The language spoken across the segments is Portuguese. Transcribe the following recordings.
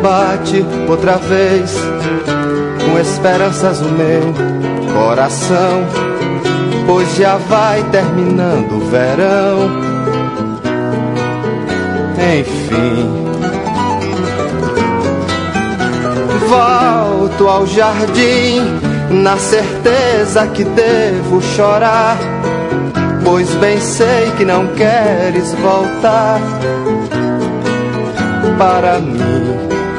bate outra vez, com esperanças o meu coração, pois já vai terminando o verão. Enfim, volto ao jardim na certeza que devo chorar, pois bem sei que não queres voltar para mim.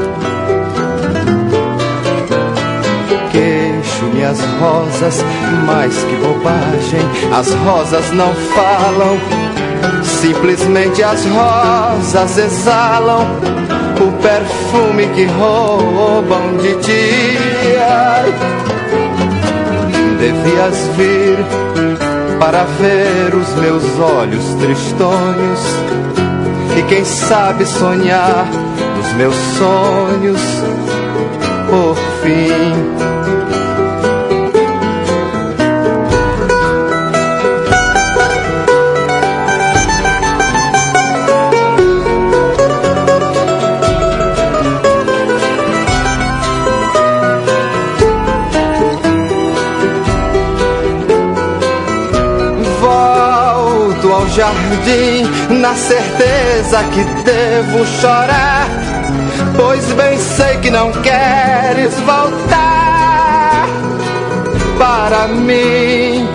Queixo-me as rosas, mas que bobagem, as rosas não falam, simplesmente as rosas exalam o perfume que roubam de ti. Ai, devias vir para ver os meus olhos tristonhos e quem sabe sonhar dos meus sonhos por fim. Ao jardim na certeza que devo chorar, pois bem sei que não queres voltar para mim.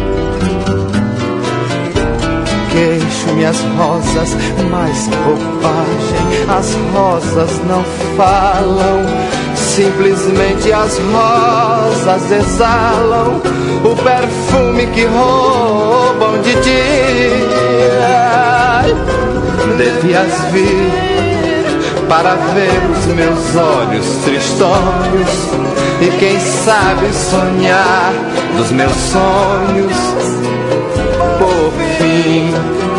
Queixo-me as rosas, mas que bobagem, as rosas não falam, simplesmente as rosas exalam o perfume que roubam de ti. Devias vir para ver os meus olhos tristonhos e quem sabe sonhar dos meus sonhos por fim.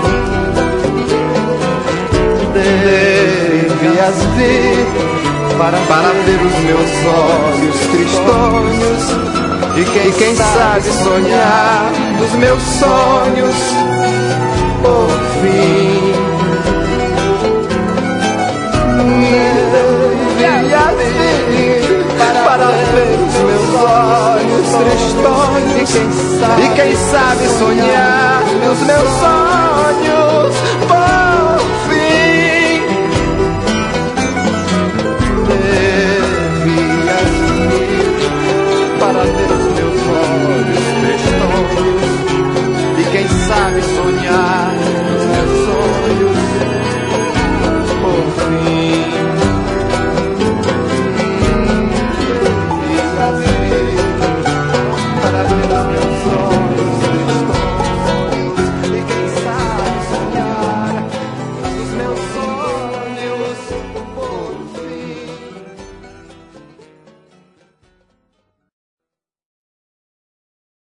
Devias vir para ver os meus olhos tristonhos e quem sabe sonhar dos meus sonhos por fim. Devias vir para ver os meus olhos tristonhos e quem sabe sonhar dos meus sonhos por